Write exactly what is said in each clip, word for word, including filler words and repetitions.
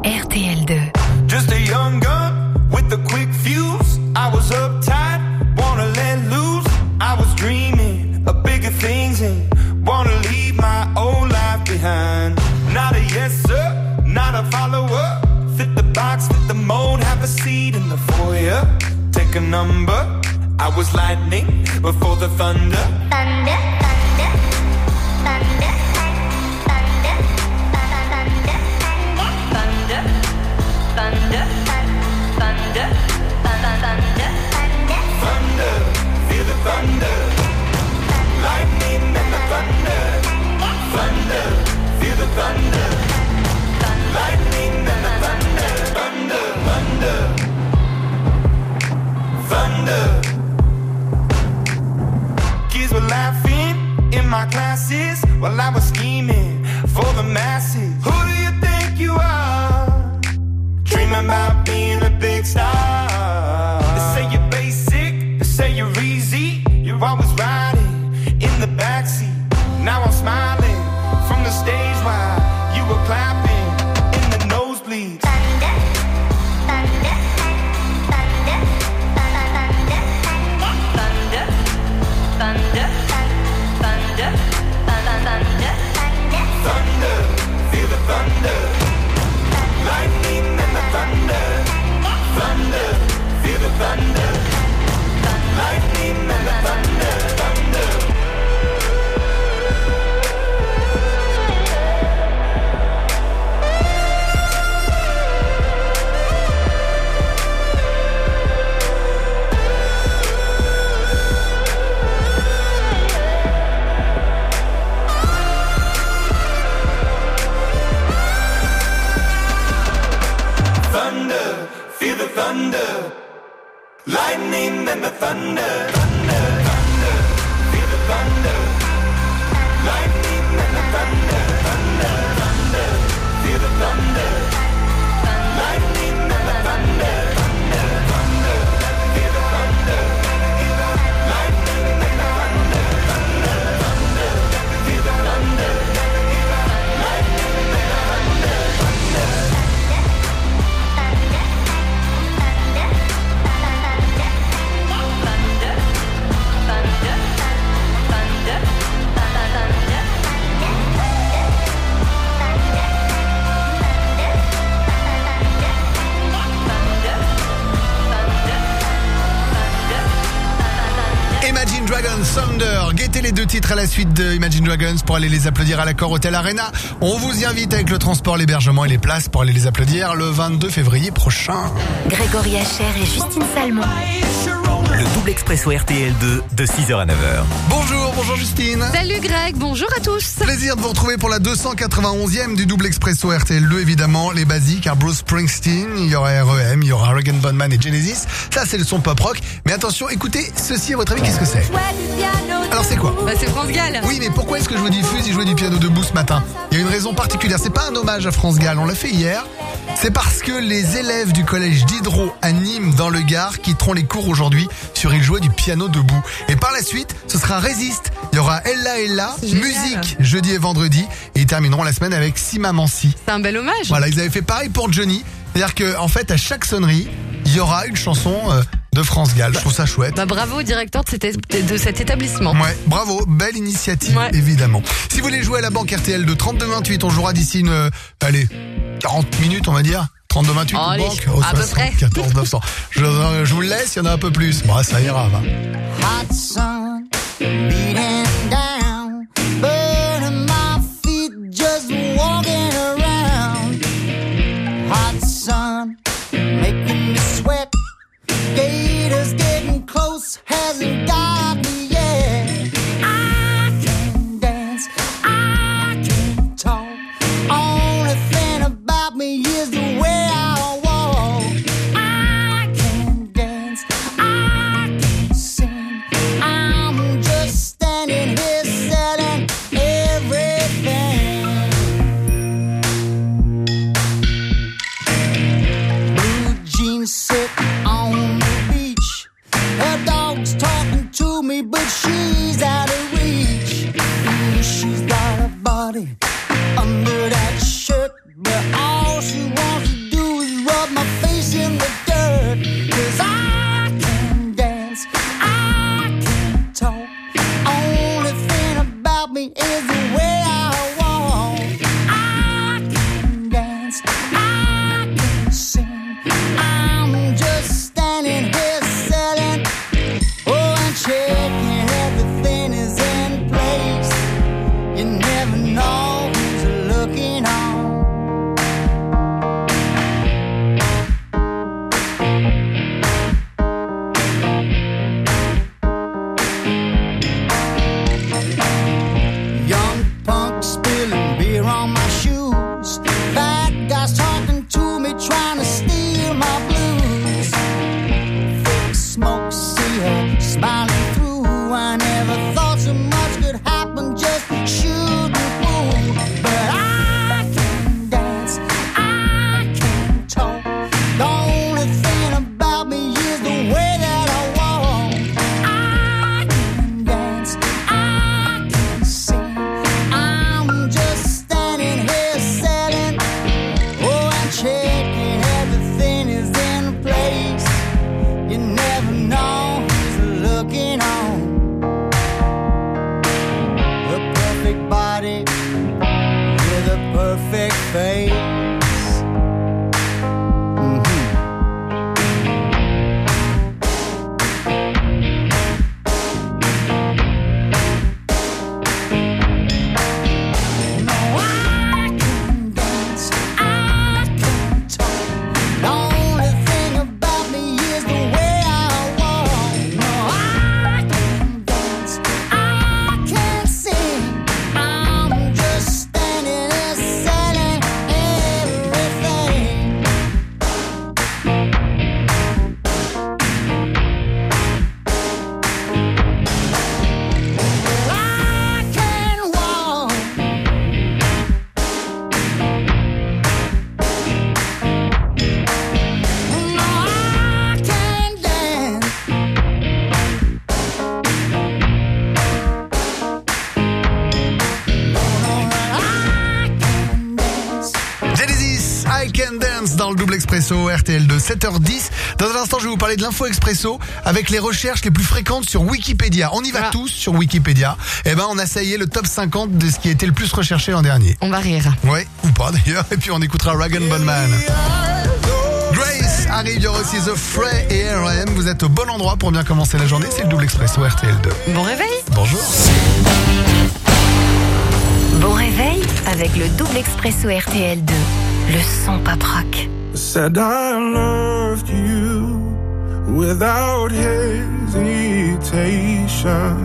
R T L deux. Just a young gun with a quick fuse. I was uptight, wanna let loose. I was dreaming of bigger things and wanna leave my old life behind. Not a yes sir, not a follower. Fit the box, fit the mold, have a seat in the foyer. Take a number. I was lightning before the thunder. Thunder, thunder, thunder, thunder, thunder, thunder, thunder, thunder, thunder, thunder, feel the thunder. Lightning and the thunder. Thunder, feel the thunder. Lightning and the thunder. Thunder, thunder, thunder. Kids were laughing in my classes while I was scheming for the masses. Who do you think you are? Dreaming about being a big star. They say you're basic, they say you're easy. You're always riding in the backseat. Now I'm smiling from the stage while you were clapping in the nosebleeds. thunder, thunder, thunder, thunder, Thunder, thunder, thunder, thunder, Thunder, feel the thunder. Lightning and the thunder. Thunder, feel the thunder. Lightning and the thunder. Thunder. Thunder, feel the thunder. Lightning and the thunder. Thunder, thunder, feel the thunder. Lightning and the thunder. Thunder, thunder, feel the thunder. Lightning and the thunder. Thunder, thunder, feel the thunder. Lightning and the thunder. Thunder, thunder, feel the thunder. Lightning and the thunder. Thunder. Imagine Dragons, Thunder. Guettez les deux titres à la suite de Imagine Dragons pour aller les applaudir à l'Accor Hotel Arena. On vous y invite avec le transport, l'hébergement et les places pour aller les applaudir le vingt-deux février prochain. Grégory Hacher et Justine Salmon. Le double expresso R T L deux de six heures à neuf heures. Bonjour, bonjour Justine. Salut Greg, bonjour à tous. Plaisir de vous retrouver pour la deux cent quatre-vingt-onzième du double expresso R T L deux, évidemment, les basiques, car Bruce Springsteen, il y aura R E M, il y aura Regan Bonman et Genesis. Ça, c'est le son pop rock. Mais attention, écoutez, ceci, à votre avis, qu'est-ce que c'est? Alors, c'est quoi? Bah c'est France Gall. Oui, mais pourquoi est-ce que je vous diffuse et jouer du piano debout ce matin? Il y a une raison particulière. C'est pas un hommage à France Gall, on l'a fait hier. C'est parce que les élèves du collège d'Hydro à Nîmes dans le Gard quitteront les cours aujourd'hui sur Ils jouaient du piano debout. Et par la suite, ce sera Résiste. Il y aura Ella Ella, musique jeudi et vendredi. Et ils termineront la semaine avec Si Maman Si. C'est un bel hommage. Voilà, ils avaient fait pareil pour Johnny. C'est-à-dire que en fait, à chaque sonnerie, il y aura une chanson euh, de France Gall. Je trouve ça chouette. Bah bravo au directeur de cet, de cet établissement. Ouais, bravo, belle initiative, ouais. Évidemment. Si vous voulez jouer à la banque R T L de trente-deux vingt-huit, on jouera d'ici une, euh, allez, quarante minutes, on va dire. trente-deux vingt-huit, oh, banque, oh, à peu près. quatorze neuf cents. Je, je vous le laisse, il y en a un peu plus. Bon, ça ira, va. Hot sun beating down, burning my feet just walking around. Hot sun making me sweat. Gators getting close, hasn't got me yet. I can dance, I can talk. Only thing about me is the way I walk. I can dance, I can sing. I'm just standing dance. I can't sing. I'm just standing here selling. Oh, and checking everything is in place. You never know who's looking on. Young punk spilling beer on my shoes. Fat guys talking to me, trying to steal my blues. Thick smoke, see her smiling through. I never thought so much could happen, just shooting pool. But I can dance, I can talk. The only thing about me is the way that I walk. I can dance, I can sing. I'm just standing here selling. Oh, and checking everything is in place. You never know who's looking on. A perfect body with a perfect face. Mhm. No, I can dance, I can talk. The only thing about me is the way I walk. No, I can dance, I can sing. I'm just standing there selling everything. I can walk. No, I can dance. No, no, I can dance. Genesis, I Can Dance dans le double expresso R T L deux, sept heures dix. Dans un instant, je vais vous parler de l'info expresso avec les recherches les plus fréquentes sur Wikipédia. On y va Voilà. tous sur Wikipédia. Eh ben, on a ça y est le top cinquante de ce qui a été le plus recherché l'an dernier. On va rire. Ouais, ou pas d'ailleurs. Et puis on écoutera Rag and Bone Man. Grace arrive, il y aura aussi The Fray et R M. Vous êtes au bon endroit pour bien commencer la journée. C'est le double expresso R T L deux. Bon réveil. Bonjour. Bon réveil avec le double expresso R T L deux. Le son pop rock. Said I loved you without hesitation.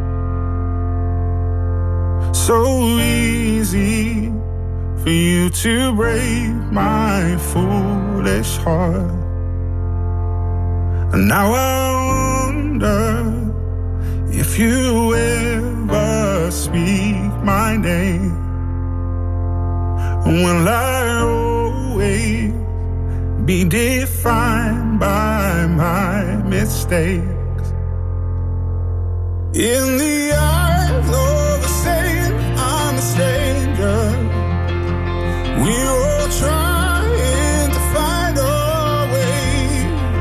So easy for you to break my foolish heart. And now I wonder if you ever speak my name. Will I always be defined by my mistakes? In the eyes of a saint, I'm a stranger. We're all trying to find our way.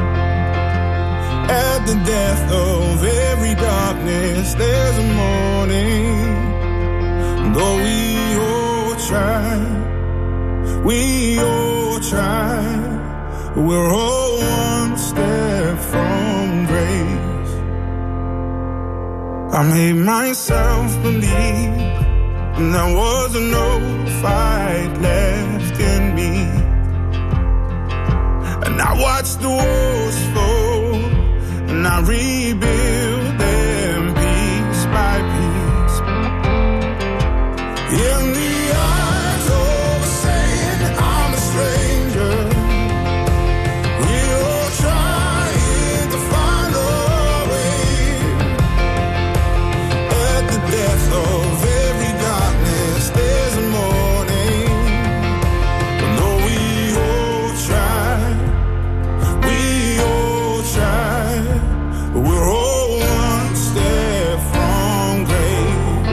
At the death of every darkness, there's a morning. Though we all try, we all try, we're all one step from grace. I made myself believe there was no fight left in me, and I watched the walls fall, and I rebuild them piece by piece. In the eyes of a saint, I'm a stranger. We're all trying to find our way. At the depth of every darkness, there's a morning. But though we all try, we all try, we're all one step from grace.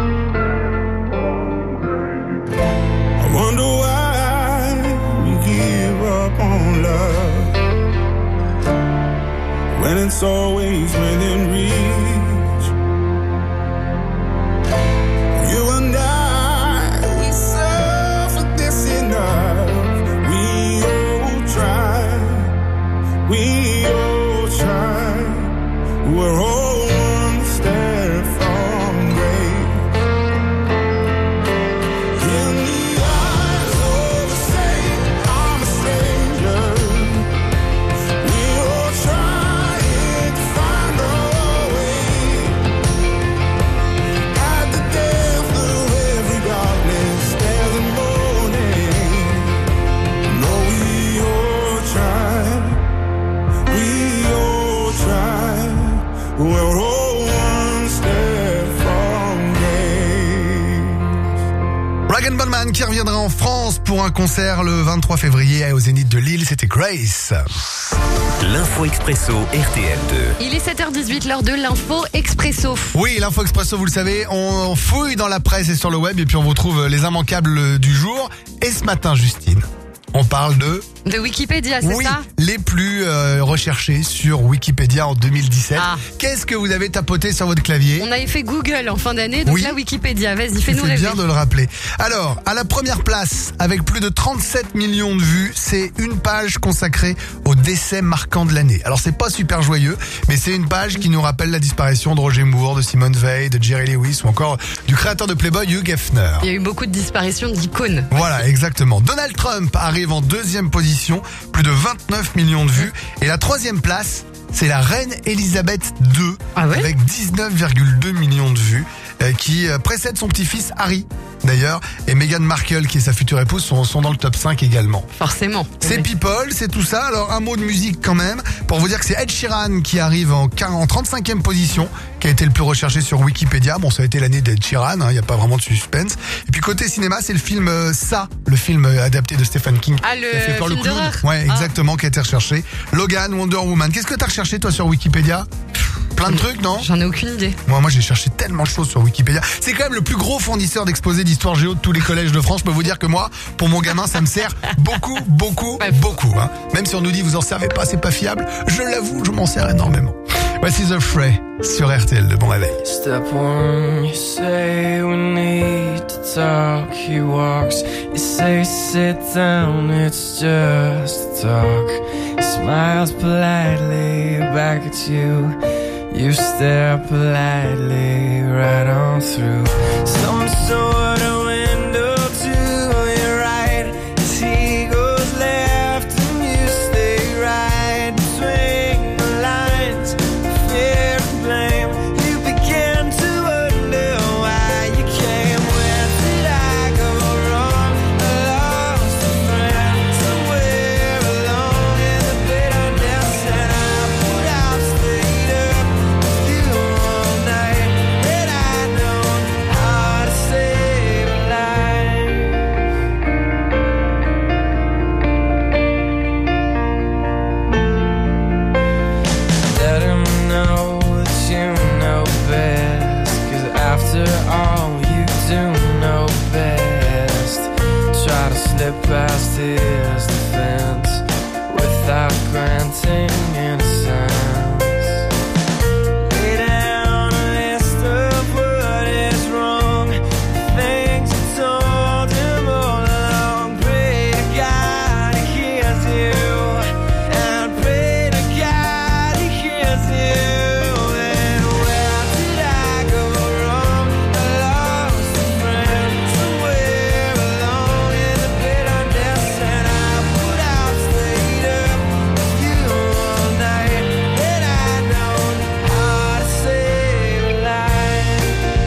I wonder why we give up on love when it's always within reach. You and I, we suffered this enough. Sheeran qui reviendra en France pour un concert le vingt-trois février au Zénith de Lille. C'était Grace. L'info expresso R T L deux. Il est sept heures dix-huit, l'heure de l'info expresso. Oui, l'info expresso, vous le savez, on fouille dans la presse et sur le web et puis on vous trouve les immanquables du jour. Et ce matin, Justine, on parle de... De Wikipédia, c'est oui, ça? les plus euh, recherchés sur Wikipédia en deux mille dix-sept. Ah. Qu'est-ce que vous avez tapoté sur votre clavier? On avait fait Google en fin d'année, donc Oui. là Wikipédia, vas-y, fais-nous C'est rêver. bien de le rappeler. Alors, à la première place, avec plus de trente-sept millions de vues, c'est une page consacrée aux décès marquants de l'année. Alors, c'est pas super joyeux, mais c'est une page qui nous rappelle la disparition de Roger Moore, de Simone Veil, de Jerry Lewis ou encore du créateur de Playboy, Hugh Hefner. Il y a eu beaucoup de disparitions d'icônes. Voilà, exactement. Donald Trump arrive en deuxième position, plus de vingt-neuf millions de vues. Et la troisième place, c'est la reine Elisabeth deux, Ah ouais avec dix-neuf virgule deux millions de vues, euh, qui euh, précède son petit-fils Harry, d'ailleurs, et Meghan Markle, qui est sa future épouse, sont, sont dans le top cinq également. Forcément. C'est Oui. people, c'est tout ça. Alors un mot de musique quand même, pour vous dire que c'est Ed Sheeran qui arrive en, en trente-cinquième position, qui a été le plus recherché sur Wikipédia. Bon, ça a été l'année d'Ed Sheeran, il n'y a pas vraiment de suspense. Et puis côté cinéma, c'est le film euh, Ça, le film euh, adapté de Stephen King. Ah, le qui a fait peur, film clown. d'horreur. Ouais, Ah. exactement, qui a été recherché. Logan, Wonder Woman. Qu'est-ce que t'as recherché toi sur Wikipédia? Plein de trucs, non? J'en ai aucune idée. Moi, moi, j'ai cherché tellement de choses sur Wikipédia. C'est quand même le plus gros fournisseur d'exposés d'histoire géo de tous les collèges de France. Je peux vous dire que moi, pour mon gamin, ça me sert beaucoup, beaucoup, Ouais. beaucoup. Hein. Même si on nous dit vous en servez pas, c'est pas fiable. Je l'avoue, je m'en sers énormément. Voici The Fray sur R T L de Bon Réveil. Step one, you say we need to talk. He walks, you say sit down, it's just talk. He smiles politely back at you. You stare politely right on through some sort of window to your right. As he goes left and you stay right between the lines. Fear and blame, you begin to wonder why you came. Where did I go wrong? I lost a friend somewhere along in the bitterness, and I would have stayed up with you all night. Had I known how to save a life. Let him know that you know best, 'cause after all you do know best. Try to slip past his defense without granting innocence. Lay down a list of what is wrong, the things you told him all along. Pray to God he hears you, and pray to God he hears you. And where did I go wrong? I lost a friend somewhere along in the bitterness, and I would have stayed up with you all night. Had I known how to save a life.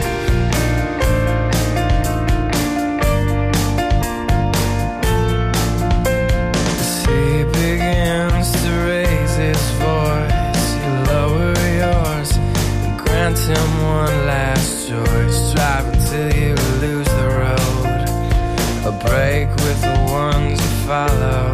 As he begins to raise his voice, you lower yours and grant him one last choice. Drive until you lose the road, a break with the ones you follow.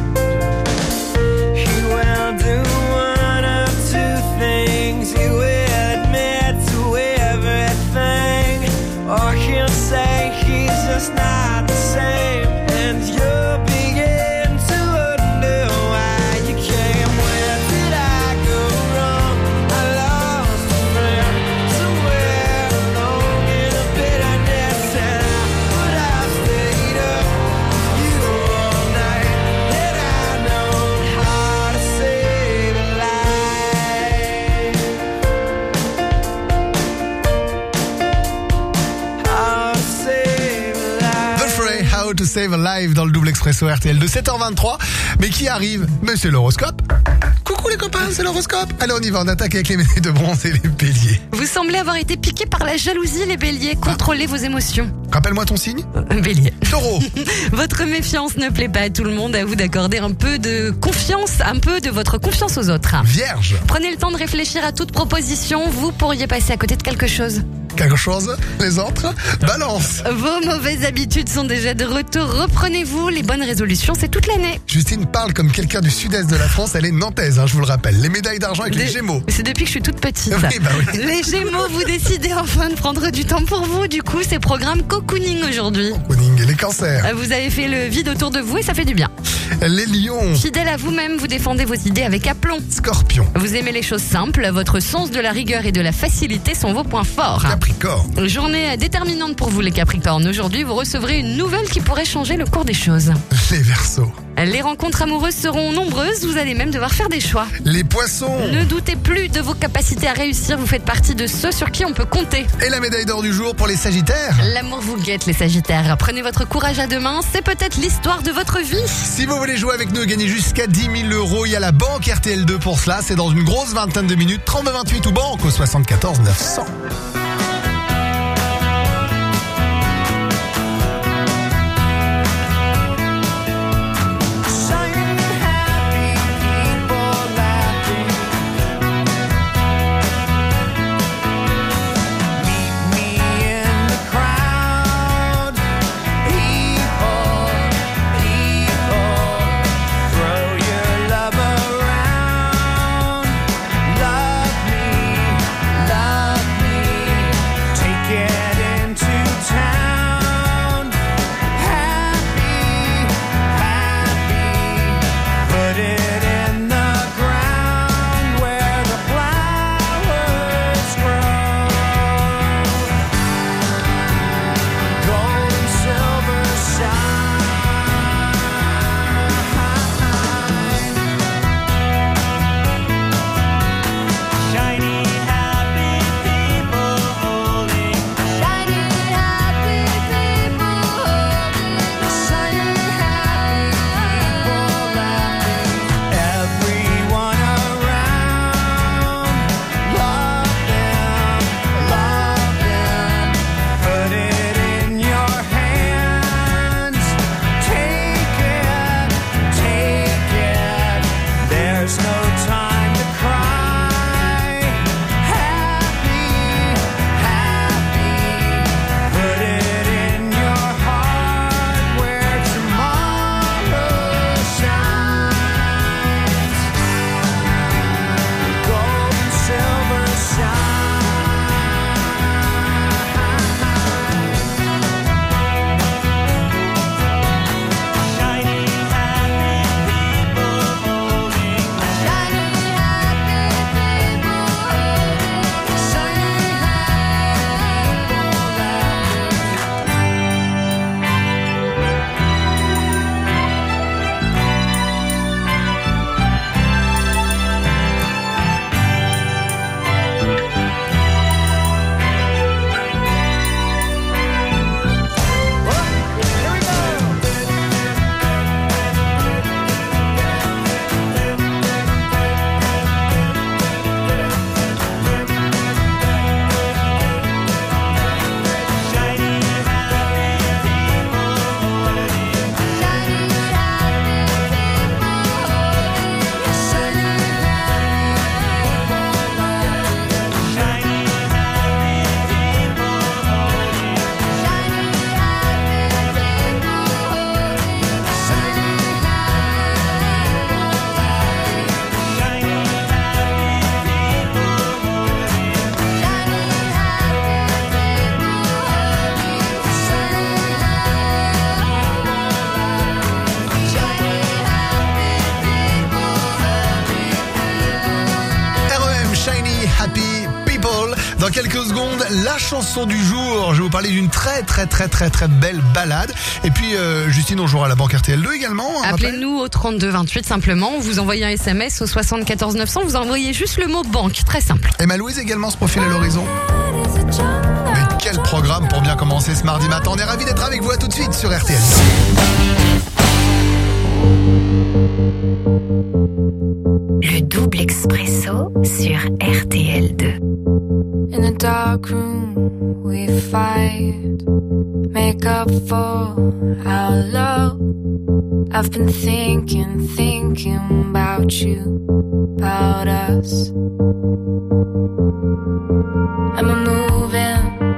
He will do one of two things. He will admit to everything, or he'll say he's just not the same. And you'll begin to wonder why you came. Where did I go wrong? I lost a friend somewhere along in the bitterness, and I would have stayed up with you all night. Had I known how to save a life. How to save a life. The Fray, How to Save a Life dans le double expresso R T L de sept heures vingt-trois. Mais qui arrive? Mais c'est l'horoscope. Coucou les copains, c'est l'horoscope. Allez, on y va, on attaque avec les médailles de bronze et les béliers. Vous semblez avoir été piqué par la jalousie, les béliers. Contrôlez vos émotions. Rappelle-moi ton signe. Bélier. Taureau. Votre méfiance ne plaît pas à tout le monde. À vous d'accorder un peu de confiance, un peu de votre confiance aux autres. Vierge. Prenez le temps de réfléchir à toute proposition. Vous pourriez passer à côté de quelque chose. Quelque chose, les autres? Balance. Vos mauvaises habitudes sont déjà de retour. Reprenez-vous. Les bonnes résolutions, c'est toute l'année. Justine parle comme quelqu'un du sud-est de la France, elle est nantaise, hein, je vous le rappelle. Les médailles d'argent avec les Des- Gémeaux. C'est depuis que je suis toute petite. Oui, bah oui. Les Gémeaux, vous décidez enfin de prendre du temps pour vous. Du coup, c'est programme cocooning aujourd'hui. Cocooning. Les cancers. Vous avez fait le vide autour de vous et ça fait du bien. Les lions. Fidèle à vous-même, vous défendez vos idées avec aplomb. Scorpion. Vous aimez les choses simples, votre sens de la rigueur et de la facilité sont vos points forts. Capricorne. Journée déterminante pour vous les Capricornes. Aujourd'hui, vous recevrez une nouvelle qui pourrait changer le cours des choses. Les Verseaux. Les rencontres amoureuses seront nombreuses, vous allez même devoir faire des choix. Les poissons. Ne doutez plus de vos capacités à réussir, vous faites partie de ceux sur qui on peut compter. Et la médaille d'or du jour pour les Sagittaires. L'amour vous guette les Sagittaires. Prenez votre courage à deux mains, c'est peut-être l'histoire de votre vie. Si vous voulez jouer avec nous et gagner jusqu'à dix mille euros, il y a la banque R T L deux pour cela. C'est dans une grosse vingtaine de minutes. trente-deux vingt-huit ou banque au soixante-quatorze neuf cents. Dans quelques secondes, la chanson du jour. Je vais vous parler d'une très très très très très belle balade. Et puis euh, Justine, on jouera à la banque R T L deux également. Appelez-nous au trente-deux vingt-huit simplement. Vous envoyez un S M S au soixante-quatorze neuf cents. Vous envoyez juste le mot banque. Très simple. Emma Louise également se profile à l'horizon. Mais quel programme pour bien commencer ce mardi matin. On est ravis d'être avec vous. À tout de suite sur R T L. Le double expresso sur R T L deux. In the dark room we fight, make up for our love. I've been thinking, thinking about you, about us. And we're moving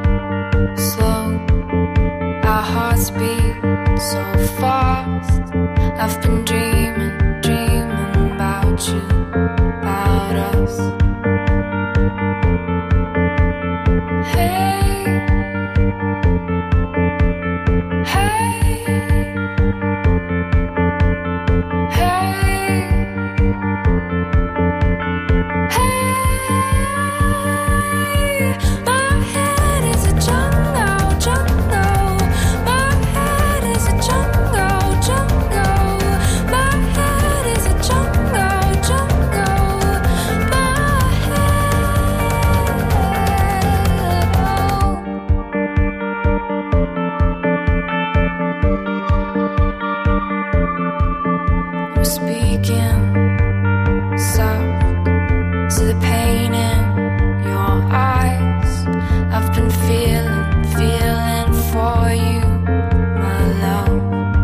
we're speaking soft to the pain in your eyes. I've been feeling, feeling for you, my love.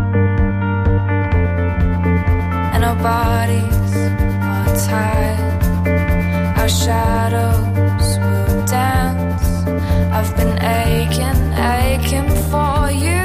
And our bodies are tied, our shadows will dance. I've been aching, aching for you.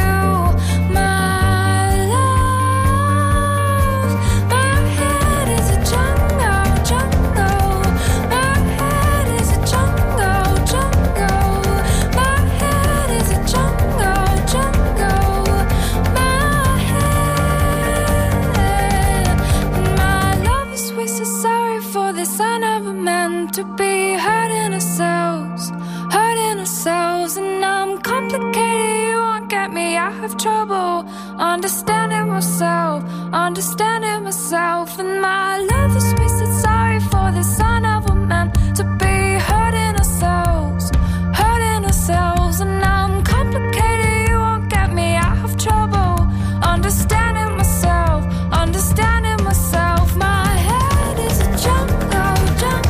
To be hurting ourselves, hurting ourselves, and I'm complicated, you won't get me. I have trouble understanding myself, understanding myself, and my love is wasted. Sorry for the son of a man. To be hurting ourselves, hurting ourselves, and I'm complicated, you won't get me. I have trouble understanding myself, understanding myself. My head is a jungle, jungle.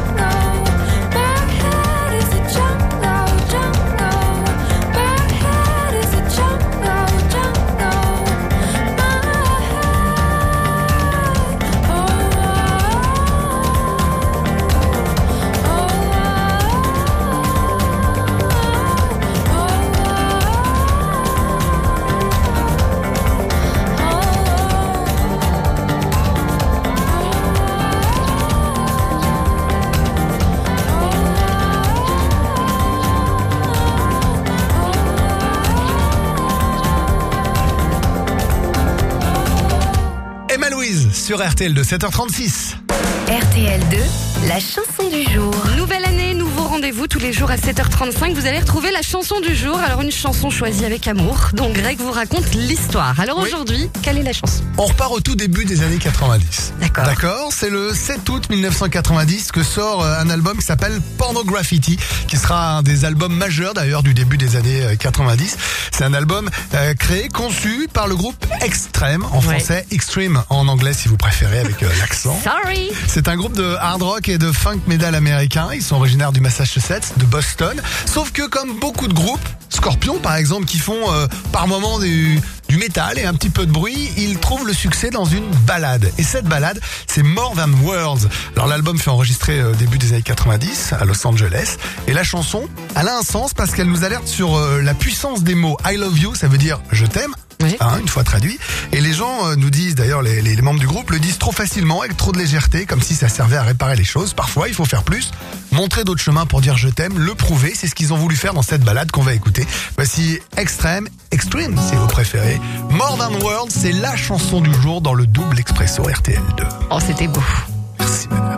Sur R T L deux, sept heures trente-six. R T L deux, la chanson du jour. Nouvelle année, nouveau rendez-vous tous les jours à sept heures trente-cinq. Vous allez retrouver la chanson du jour. Alors une chanson choisie avec amour, dont Greg vous raconte l'histoire. Alors oui. Aujourd'hui, quelle est la chanson? On repart au tout début des années quatre-vingt-dix. D'accord. D'accord, c'est le sept août mille neuf cent quatre-vingt-dix que sort un album qui s'appelle Porno Graffiti, qui sera un des albums majeurs d'ailleurs du début des années quatre-vingt-dix. C'est un album euh, créé, conçu par le groupe Extreme, en français, ouais. Extreme en anglais si vous préférez avec euh, l'accent. Sorry. C'est un groupe de hard rock et de funk metal américain. Ils sont originaires du Massachusetts, de Boston. Sauf que comme beaucoup de groupes, Scorpions par exemple, qui font euh, par moments du, du métal et un petit peu de bruit, ils trouvent le succès dans une balade. Et cette balade, c'est More Than Words. Alors l'album fut enregistré au début des années quatre-vingt-dix à Los Angeles. Et la chanson, elle a un sens parce qu'elle nous alerte sur euh, la puissance des mots. I love you, ça veut dire je t'aime. Oui. Hein, une fois traduit. Et les gens euh, nous disent, d'ailleurs les, les, les membres du groupe le disent trop facilement, avec trop de légèreté, comme si ça servait à réparer les choses. Parfois, il faut faire plus, montrer d'autres chemins pour dire je t'aime, le prouver. C'est ce qu'ils ont voulu faire dans cette balade qu'on va écouter. Voici Extreme, Extreme si vous préférez. More Than Words, c'est la chanson du jour dans le double expresso R T L deux. Oh, c'était beau. Merci madame.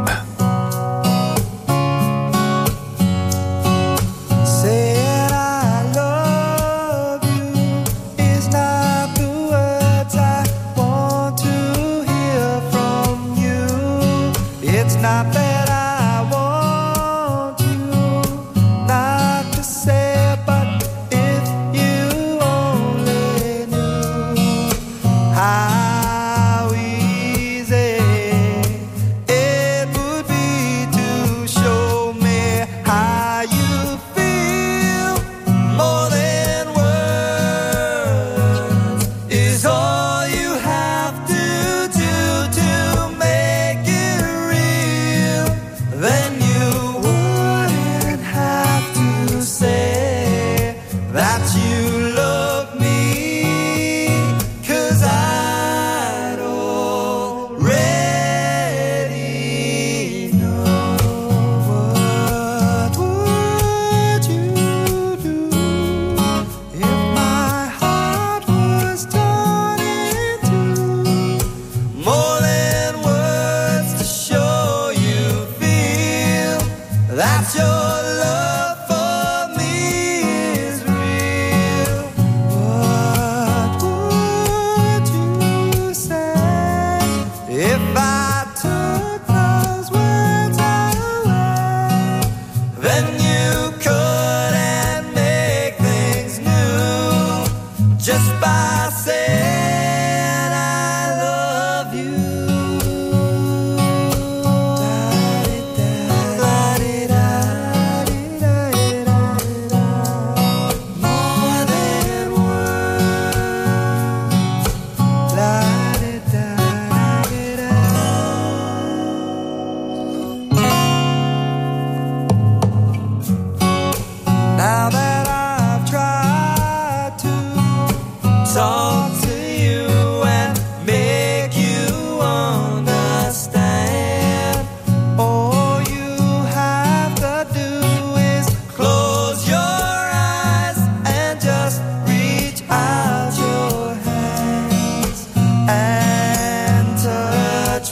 Not that I want you not to say, but if you only knew how easy it would be to show me how you feel. More than words is all you have to do to make it real. Then you wouldn't have to say that you love me, 'cause I'd already know. What would you do if my heart was torn in two? More than words to show you feel that your love for me is real. What would you say if I took those words away? Then you couldn't make things new just by saying I love you.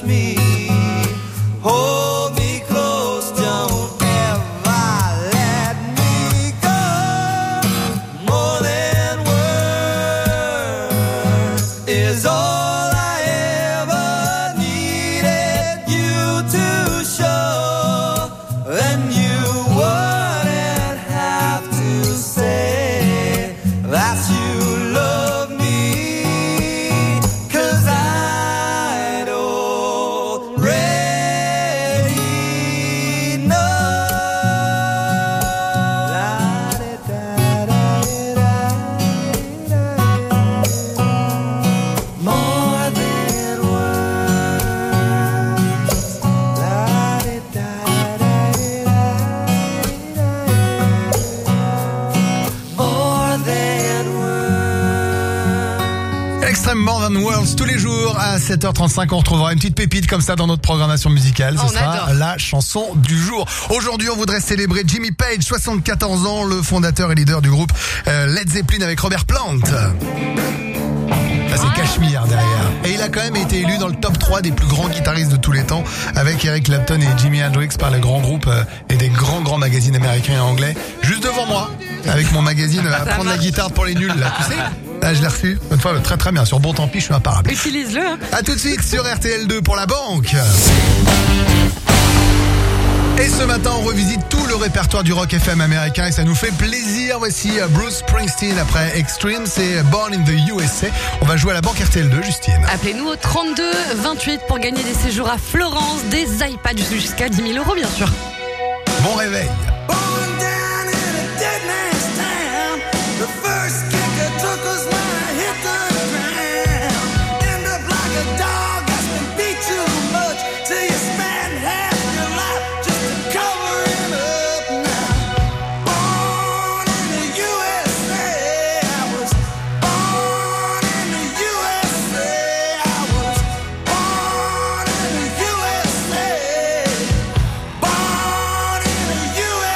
me. Hold me close, don't ever let me go. More than words is all I ever needed you to show. Then you wouldn't have to say that you love me, 'cause I'd already know. More than words. More than words. Extreme More Than Worlds tous les jours à sept heures trente-cinq. On retrouvera une petite pépite comme ça dans notre programmation musicale. Ce On sera adore. la chanson du jour. Aujourd'hui, on voudrait célébrer Jimmy Page, soixante-quatorze ans, le fondateur et leader du groupe euh, Led Zeppelin avec Robert Plant. Là, c'est Cashmere derrière. Et il a quand même été élu dans le top trois des plus grands guitaristes de tous les temps avec Eric Clapton et Jimi Hendrix par les grands groupes euh, et des grands grands magazines américains et anglais. Juste devant moi, avec mon magazine euh, Apprendre la marche. guitare pour les nuls, là, tu sais. Là, je l'ai reçu. Une fois, très très bien. Sur Bon Tant Pis, je suis imparable. Utilise-le. hein. A tout de suite sur R T L deux pour la banque. Et ce matin, on revisite tout le répertoire du rock F M américain et ça nous fait plaisir. Voici euh, Bruce Springsteen après Extreme, c'est Born in the U S A. On va jouer à la banque R T L deux, Justine. Appelez-nous au trente-deux vingt-huit pour gagner des séjours à Florence, des iPads jusqu'à dix mille euros bien sûr. Bon réveil. Born down in a dead man's town. The first kicker took us when I hit the ground. End up like a dog that's been beat too much, till you spend half your life just to cover it up now. Born in the U S A, I was born in the U S A, I was born in the U S A, born in the U S A.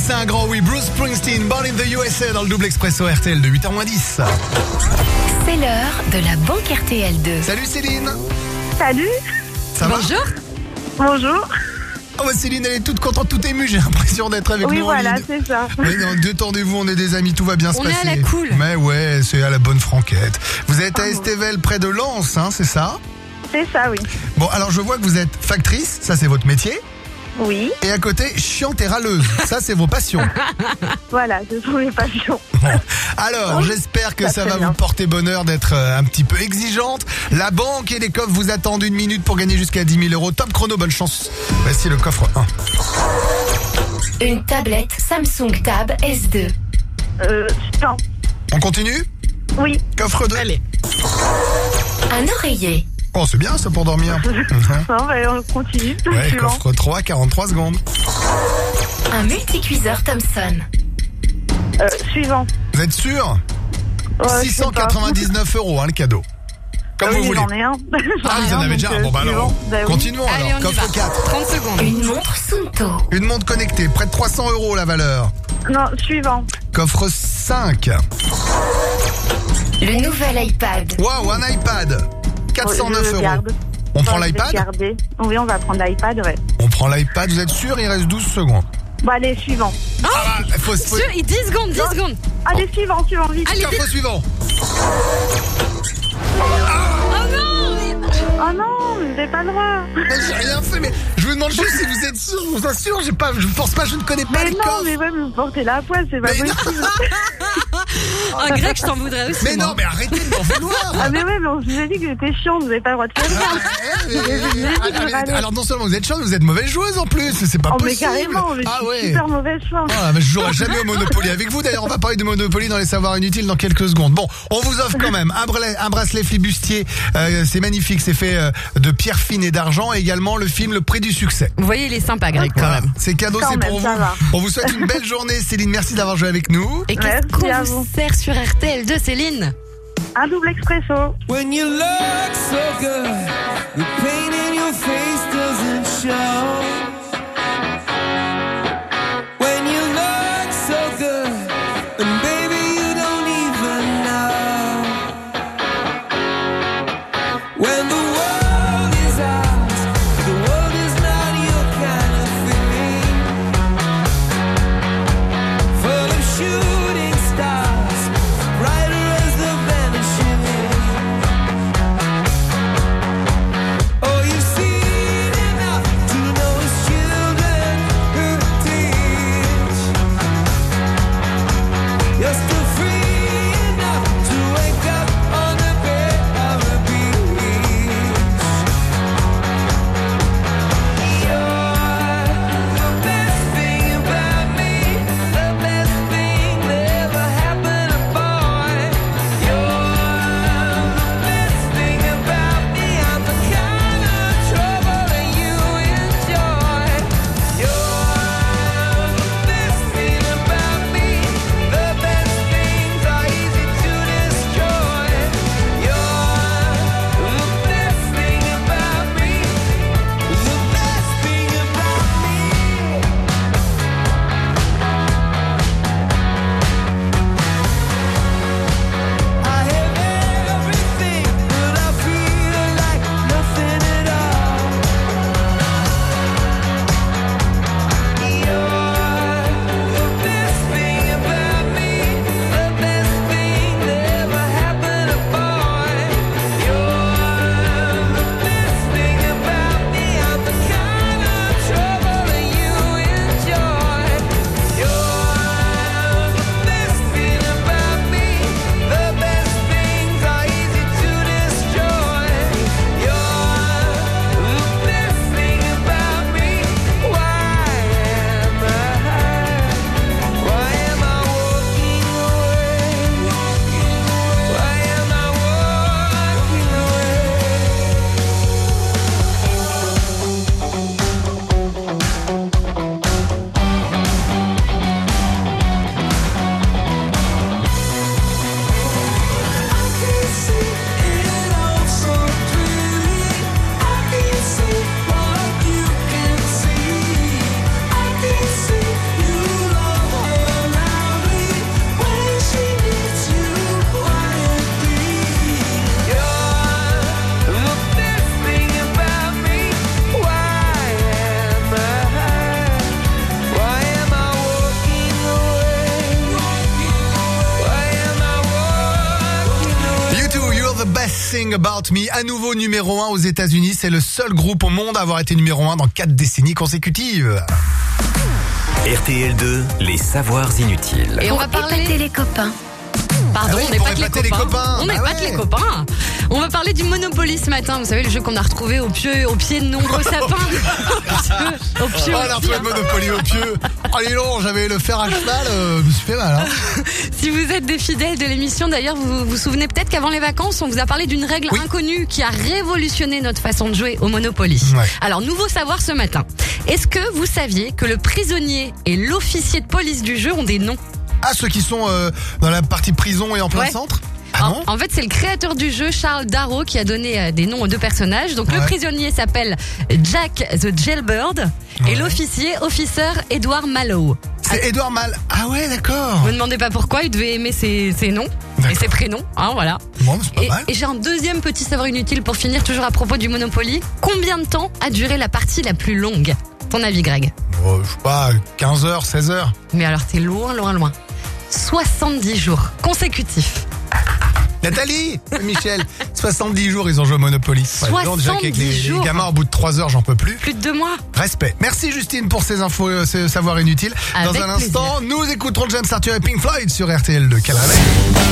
c'est un grand oui. Bruce Springsteen, Born in the U S A dans le double expresso R T L de huit heures moins dix. C'est l'heure de la banque R T L deux. Salut Céline. Salut. Ça va? Bonjour. Bonjour. Oh bah Céline, elle est toute contente, toute émue, j'ai l'impression d'être avec Oui, nous en voilà, ligne. c'est ça. Mais non, détendez-vous, on est des amis, tout va bien se On est passer. à la cool. Mais ouais, c'est à la bonne franquette. Vous êtes à Oh. Estével, près de Lens, hein, c'est ça? C'est ça, oui. Bon, alors je vois que vous êtes factrice, ça c'est votre métier. Oui, Et à côté, chiante et râleuse, ça c'est vos passions. voilà, ce sont mes passions. Bon. Alors, j'espère que Ça, ça très va bien. vous porter bonheur d'être euh, un petit peu exigeante. La banque et les coffres vous attendent une minute pour gagner jusqu'à dix mille euros. Top chrono, bonne chance. Voici le coffre un. Une tablette Samsung Tab S deux. Euh, non. On continue? Oui, Coffre deux. Allez. Un oreiller. Oh, c'est bien ça pour dormir. Mhm. non, bah, on continue. Ouais, Suivant. coffre trois, quarante-trois secondes. Un multicuiseur Thomson. Euh, suivant. Vous êtes sûr? Ouais, je sais six cent quatre-vingt-dix-neuf euros, hein, le cadeau. Comme pas. vous Oui, voulez. j'en ai un. Ah, vous en avez déjà? Bon, bah alors, continuons Allez, alors. on y va. Coffre quatre. trente secondes. Une montre Sunto. Une montre connectée, près de trois cents euros la valeur. Non, suivant. Coffre cinq. Le nouvel iPad. Waouh, un iPad. quatre cent neuf Je le euros. garde. On prend Ouais, je vais l'iPad? garder. Oui, on va prendre l'iPad, ouais. On prend l'iPad, vous êtes sûr? Il reste douze secondes. Bon, allez, suivant. Ah bah, faut, faut... Sur- dix secondes, dix secondes. Allez, suivant, suivant, vite. Allez, Coffre suivant. Oh non mais- Oh non, mais j'ai pas le droit. Mais j'ai rien fait, mais je vous demande juste si vous êtes sûr, je vous assure, j'ai pas, je pense pas, je ne connais pas Mais les non, coffres. mais ouais, mais vous portez la poisse, c'est pas Mais non. possible. Oh, Greg, je t'en voudrais aussi. Mais moi. non, mais arrêtez de m'en vouloir. Ah, mais ouais, mais on vous a dit que j'étais chiante, vous avez pas le droit de faire ça. Eh, mais- alors, alors, alors non seulement vous êtes chante, vous êtes mauvaise joueuse en plus, c'est pas Oh, mais possible. carrément, mais Ah je suis ouais. super mauvaise foi. Ah, mais je jouerai jamais au Monopoly avec vous. D'ailleurs, on va parler de Monopoly dans les savoirs inutiles dans quelques secondes. Bon, on vous offre quand même un bracelet, un bracelet flibustier. Euh, c'est magnifique, c'est fait euh, de pierre fine et d'argent. Et également le film Le Prix du succès. Vous voyez, il est sympa, Greg, quand Voilà, même. c'est cadeau, Quand c'est même, pour ça vous. va. On vous souhaite une belle journée, Céline. Merci d'avoir joué avec nous. Et qu'est-ce Merci qu'on à vous vous. sert sur R T L deux, Céline? Un double expresso. When you look so good, the pain in your face doesn't show. When you look so good, and baby you don't even know. When the world is ours, the world is not your kind of thing. Full of shooting stars, brighter as the vanishing. Oh, you've seen enough to know it's The Best Thing About Me, à nouveau numéro un aux États-Unis. C'est le seul groupe au monde à avoir été numéro un dans quatre décennies consécutives. R T L deux, les savoirs inutiles. Et on va Pour parler... épater les copains. Pardon, Ah oui, on n'est pour pas que les épater les copains. copains. On Bah n'est pas que ouais. les copains. On va parler du Monopoly ce matin. Vous savez, le jeu qu'on a retrouvé au pied, au pied de nombreux sapins. au pied, Oh, au on a pied. retrouvé le Monopoly au pieu. Oh, dis donc, j'avais le fer à cheval, euh, je me suis fait mal. Hein. Si vous êtes des fidèles de l'émission, d'ailleurs, vous vous souvenez peut-être qu'avant les vacances, on vous a parlé d'une règle Oui. inconnue qui a révolutionné notre façon de jouer au Monopoly. Ouais. Alors, nouveau savoir ce matin. Est-ce que vous saviez que le prisonnier et l'officier de police du jeu ont des noms? Ah, ceux qui sont euh, dans la partie prison et en plein Ouais. centre. Ah non. En, en fait, c'est le créateur du jeu, Charles Darrow, qui a donné euh, des noms aux deux personnages. Donc, le Ouais. prisonnier s'appelle Jack the Jailbird Ouais. et l'officier, Officer Edward Mallow. C'est Edouard Mal. Ah ouais, d'accord. Vous ne demandez pas pourquoi, il devait aimer ses, ses noms et D'accord. ses prénoms. Hein, voilà. Bon, c'est pas Et, mal. et j'ai un deuxième petit savoir inutile pour finir, toujours à propos du Monopoly. Combien de temps a duré la partie la plus longue? Ton avis, Greg? Oh, je sais pas, quinze heures, seize heures. Mais alors, t'es loin, loin, loin. soixante-dix jours consécutifs. Nathalie, Michel, soixante-dix jours ils ont joué au Monopoly. Ouais, donc, déjà qu'avec les, soixante-dix les jours. gamins au bout de trois heures, j'en peux plus. Plus de deux mois. Respect. Merci Justine pour ces infos, euh, ces savoirs inutiles. Avec Dans un instant, plaisir. nous écouterons James Arthur et Pink Floyd sur R T L deux. Quel réveil.